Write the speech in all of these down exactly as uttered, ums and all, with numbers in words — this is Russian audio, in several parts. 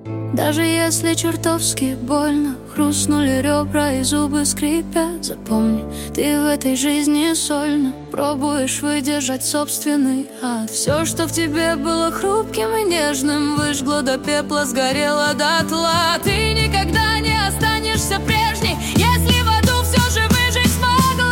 Даже если чертовски больно, хрустнули ребра и зубы скрипят, запомни, ты в этой жизни сольно пробуешь выдержать собственный ад. Все, что в тебе было хрупким и нежным, выжгло до пепла, сгорело дотла. Ты никогда не останешься прежней, если в аду все же выжить смогла.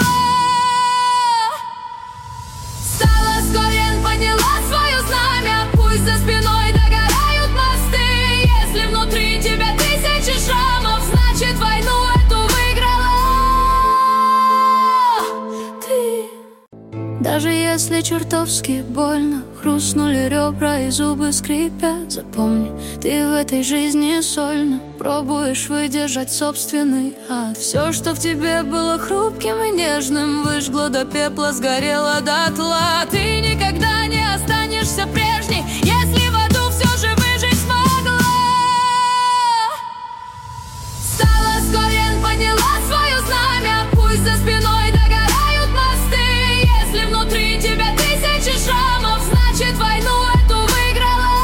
Встала с колен, поняла свое знамя, пусть за спиной догорают мосты. Если внутри тебя тысячи шрамов, значит войну эту выиграла ты. Даже если чертовски больно, хрустнули ребра и зубы скрипят, запомни, ты в этой жизни сольно пробуешь выдержать собственный ад. Все, что в тебе было хрупким и нежным, выжгло до пепла, сгорело дотла. Ты никогда не останешься прежней, если в аду все же выжить смогла. Встала с колен, поняла свое знамя, пусть за спиной догорают мосты. Если внутри тебя тысячи шрамов, значит войну эту выиграла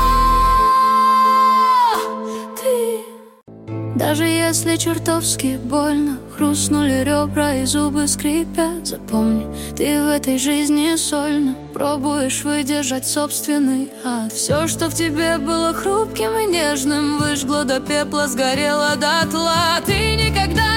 ты. Даже если чертовски больно, хрустнули ребра и зубы скрипят, запомни, ты в этой жизни сольно пробуешь выдержать собственный ад. Все, что в тебе было хрупким и нежным, выжгло до пепла, сгорело дотла. Ты никогда